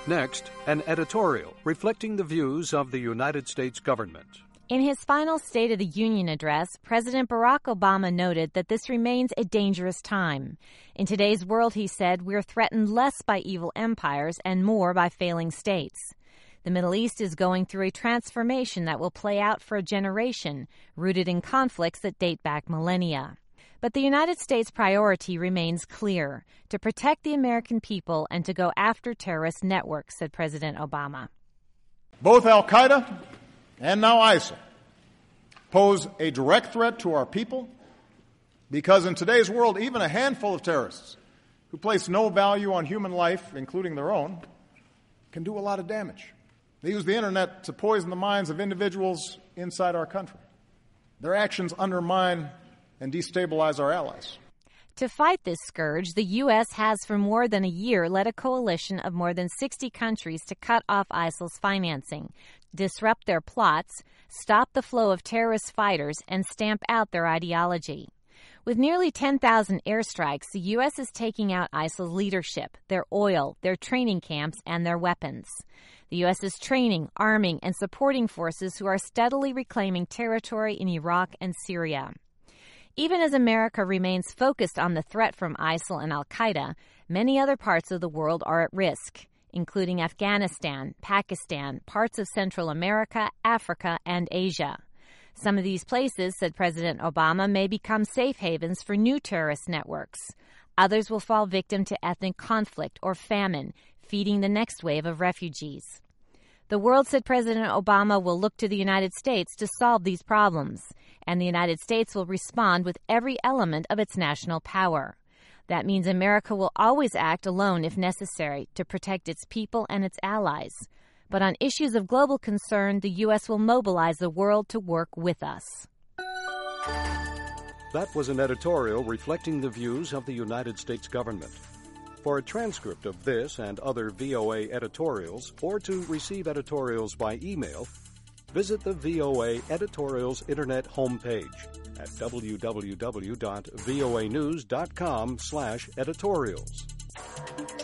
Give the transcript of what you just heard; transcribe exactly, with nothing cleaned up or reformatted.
Next, an editorial reflecting the views of the United States government. In his final State of the Union address, President Barack Obama noted that this remains a dangerous time. In today's world, he said, we're threatened less by evil empires and more by failing states. The Middle East is going through a transformation that will play out for a generation, rooted in conflicts that date back millennia. But the United States' priority remains clear, to protect the American people and to go after terrorist networks, said President Obama. Both al-Qaeda and now ISIL pose a direct threat to our people because in today's world, even a handful of terrorists who place no value on human life, including their own, can do a lot of damage. They use the internet to poison the minds of individuals inside our country. Their actions undermine and destabilize our allies. To fight this scourge, the U S has for more than a year led a coalition of more than sixty countries to cut off ISIL's financing, disrupt their plots, stop the flow of terrorist fighters, and stamp out their ideology. With nearly ten thousand airstrikes, the U S is taking out ISIL's leadership, their oil, their training camps, and their weapons. The U S is training, arming, and supporting forces who are steadily reclaiming territory in Iraq and Syria. Even as America remains focused on the threat from ISIL and al-Qaeda, many other parts of the world are at risk, including Afghanistan, Pakistan, parts of Central America, Africa, and Asia. Some of these places, said President Obama, may become safe havens for new terrorist networks. Others will fall victim to ethnic conflict or famine, feeding the next wave of refugees. The world, said President Obama, will look to the United States to solve these problems, and the United States will respond with every element of its national power. That means America will always act alone if necessary to protect its people and its allies. But on issues of global concern, the U S will mobilize the world to work with us. That was an editorial reflecting the views of the United States government. For a transcript of this and other V O A editorials, or to receive editorials by email, visit the V O A Editorials Internet homepage at w w w dot voa news dot com slash editorials.